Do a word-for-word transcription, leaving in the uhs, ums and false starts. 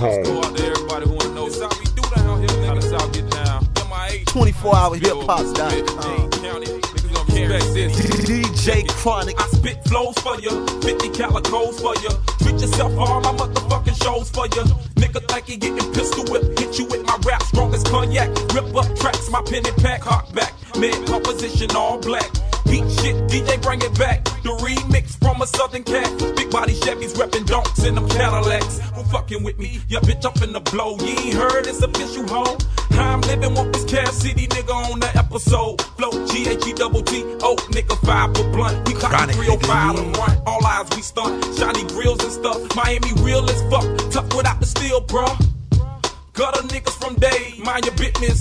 com. Go out to everybody who wanna know this how we do down here, nigga. How the South get down. twenty-four hour hip hop dot com. D J Chronic. I spit flows for you, fifty calicos for you. Treat yourself for all my motherfucking shows for you. Nigga think he getting pistol whipped. Hit you with my rap, strong as cognac. Rip up tracks, my pen and pack, hot back. Mid composition, all black. Beat shit, D J bring it back. The remix from a southern cat. Big body Chevys reppin' donks in them Cadillacs. Who fucking with me? Ya bitch, I'm finna blow. You ain't heard it's official, ho. How I'm living with this Cash City nigga on the episode. Flow G H E double T O, nigga five for blunt. We caught three oh five and run. All eyes we stunt. Shiny grills and stuff. Miami real as fuck. Tough without the steel, bruh. Gutter niggas from day. Mind your business.